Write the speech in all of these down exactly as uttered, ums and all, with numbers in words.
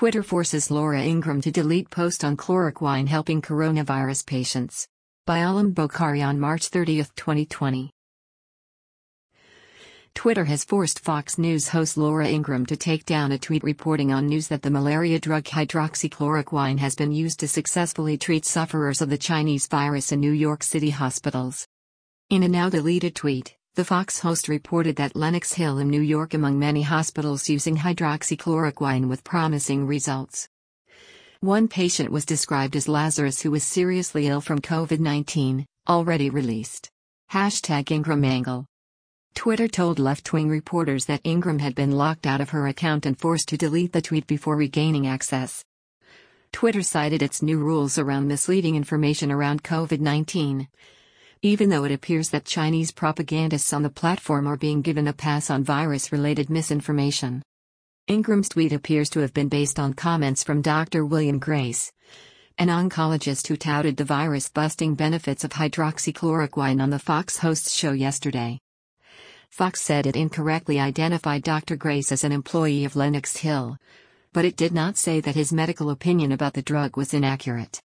Twitter forces Laura Ingraham to delete post on chloroquine helping coronavirus patients. By Alam Bokhari on March thirtieth, twenty twenty. Twitter has forced Fox News host Laura Ingraham to take down a tweet reporting on news that the malaria drug hydroxychloroquine has been used to successfully treat sufferers of the Chinese virus in New York City hospitals. In a now-deleted tweet, the Fox host reported that Lenox Hill in New York among many hospitals using hydroxychloroquine with promising results. One patient was described as Lazarus who was seriously ill from COVID nineteen, already released. Hashtag Ingraham Angle. Twitter told left-wing reporters that Ingraham had been locked out of her account and forced to delete the tweet before regaining access. Twitter cited its new rules around misleading information around COVID nineteen. Even though it appears that Chinese propagandists on the platform are being given a pass on virus-related misinformation. Ingraham's tweet appears to have been based on comments from Doctor William Grace, an oncologist who touted the virus-busting benefits of hydroxychloroquine on the Fox host's show yesterday. Fox said it incorrectly identified Doctor Grace as an employee of Lenox Hill, but it did not say that his medical opinion about the drug was inaccurate.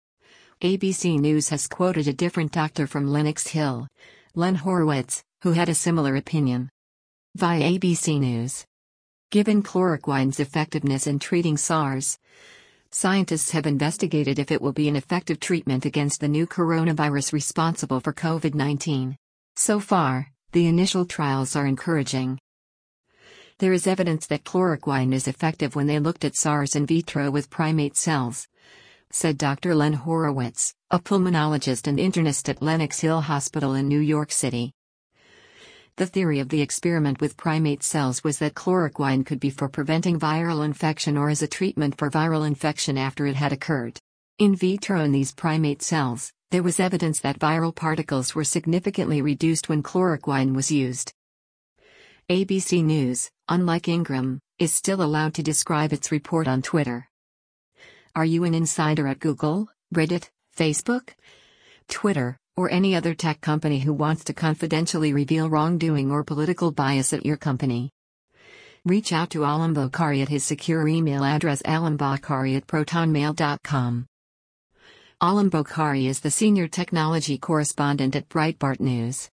A B C News has quoted a different doctor from Lenox Hill, Len Horowitz, who had a similar opinion. Via A B C News. Given chloroquine's effectiveness in treating SARS, scientists have investigated if it will be an effective treatment against the new coronavirus responsible for COVID nineteen. So far, the initial trials are encouraging. There is evidence that chloroquine is effective when they looked at SARS in vitro with primate cells, said Doctor Len Horowitz, a pulmonologist and internist at Lenox Hill Hospital in New York City. The theory of the experiment with primate cells was that chloroquine could be for preventing viral infection or as a treatment for viral infection after it had occurred. In vitro in these primate cells, there was evidence that viral particles were significantly reduced when chloroquine was used. A B C News, unlike Ingraham, is still allowed to describe its report on Twitter. Are you an insider at Google, Reddit, Facebook, Twitter, or any other tech company who wants to confidentially reveal wrongdoing or political bias at your company? Reach out to Alam Bokhari at his secure email address alambokhari at protonmail dot com. Alam Bokhari is the senior technology correspondent at Breitbart News.